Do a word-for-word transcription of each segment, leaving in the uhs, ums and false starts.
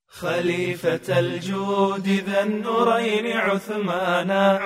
خليفة الجود ذا النورين عثمانا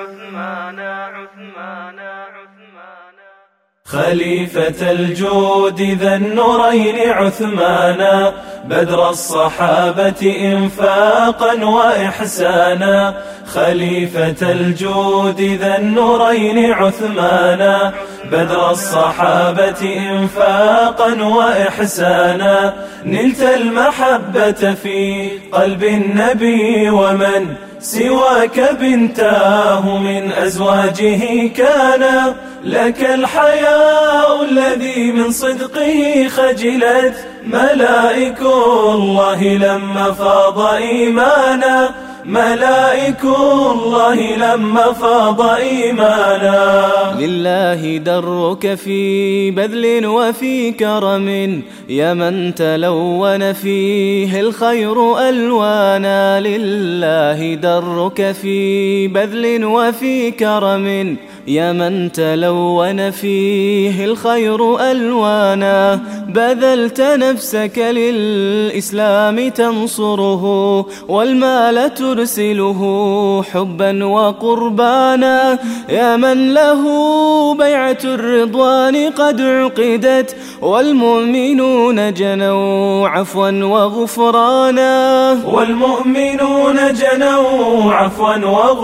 خليفة الجود ذا النورين عثمانا بدر الصحابة إنفاقا وإحسانا خليفة الجود ذا النورين عثمانا بدر الصحابة إنفاقا وإحسانا نلت المحبة في قلب النبي ومن سواك بنتاه من أزواجه كان لك الحياء الذي من صدقه خجلت ملائك الله لما فاض إيمانا ملائك الله لما فاض إيمانا لله درك في بذل وفي كرم يا من تلون فيه الخير ألوانا لله درك في بذل وفي كرم يا من تلون فيه الخير ألوانا بذلت نفسك للإسلام تنصره والمال ترسله حبا وقربانا يا من له بيعة الرضوان قد عقدت والمؤمنون جنوا عفوا وغفرانا والمؤمنون جنوا عفوا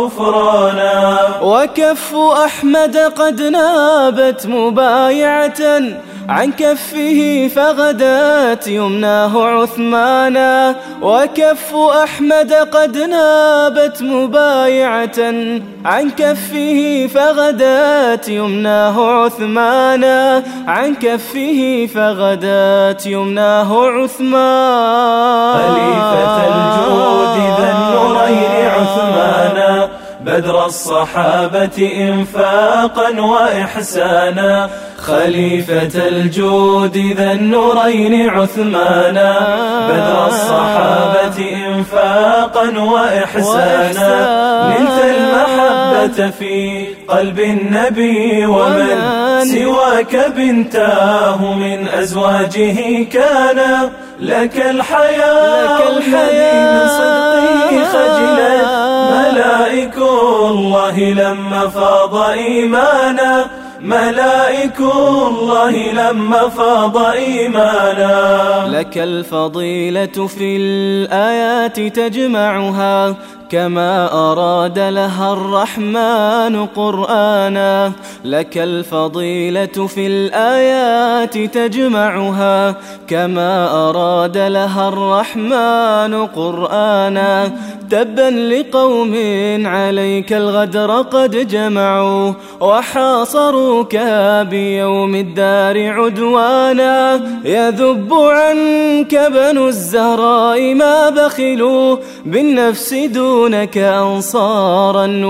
وغفرانا وكف أحمد قد نابت مبايعة عن كفه فغدات يمناه عثمانا وكف أحمد قد نابت مبايعة عن كفه فغدات يمناه عثمانا عن كفه فغدات يمناه عثمانا خليفة الجود ذا النورين عثمانا بدر الصحابة إنفاقا وإحسانا خليفة الجود ذا النورين عثمانا بدر الصحابة إنفاقا وإحسانا نلت المحبة في قلب النبي ومن سواك بنتاه من أزواجه كان لك الحياء الذي من صدقه خجلت ملائك الله لما فاض إيمانا ملائك الله لما فاض إيمانا لك الفضيلة في الآيات تجمعها كما أراد لها الرحمن قرآنا لك الفضيلة في الآيات تجمعها كما أراد لها الرحمن قرآنا تبا لقوم عليك الغدر قد جمعوا وحاصروك بيوم الدار عدوانا يذب عنك بنو الزهراء ما بخلوا بالنفس دونك أنصارا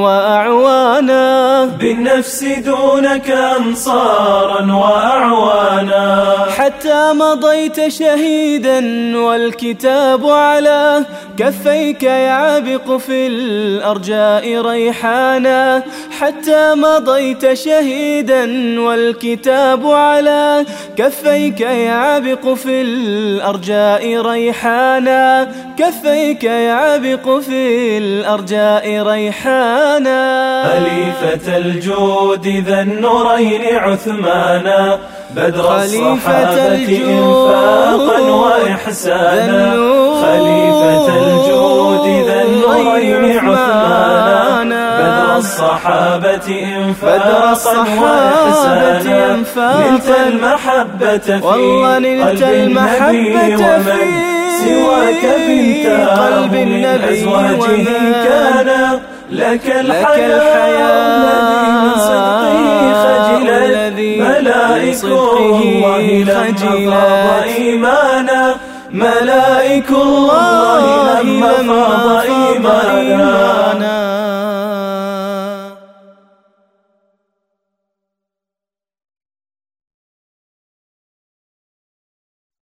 وأعوانا بالنفس دونك أنصارا وأعوانا حتى مضيت شهيدا والكتاب على كفيك يعبق في الأرجاء ريحانا حتى مضيت شهيدا والكتاب على كفيك يعبق في الأرجاء ريحانا كفيك يعبق في الأرجاء ريحانا خليفة الجود ذا النورين عثمانا بدر الصحابة إنفاقا وإحسانا خليفة الجود ذا النورين عثمانا بدر الصحابة إنفاقا وإحسانا نلت المحبة في قلب النبي ومن سواك بنتاه من أزواجه كان لك الحياء الذي من صدقه خجلت ملائك الله لما فاض إيمانا